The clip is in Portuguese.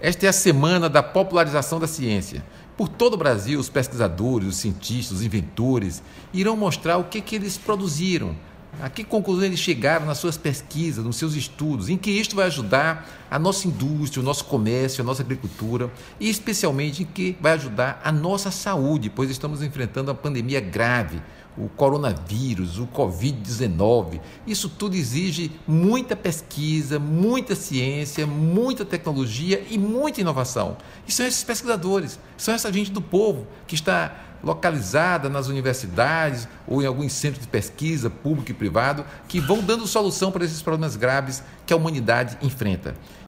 Esta é a semana da popularização da ciência. Por todo o Brasil, os pesquisadores, os cientistas, os inventores irão mostrar o que eles produziram, a que conclusão eles chegaram nas suas pesquisas, nos seus estudos, em que isto vai ajudar a nossa indústria, o nosso comércio, a nossa agricultura e especialmente em que vai ajudar a nossa saúde, pois estamos enfrentando uma pandemia grave, o coronavírus, o Covid-19. Isso tudo exige muita pesquisa, muita ciência, muita tecnologia e muita inovação. E são esses pesquisadores, são essa gente do povo que está localizada nas universidades ou em alguns centros de pesquisa, público e privado, que vão dando solução para esses problemas graves que a humanidade enfrenta.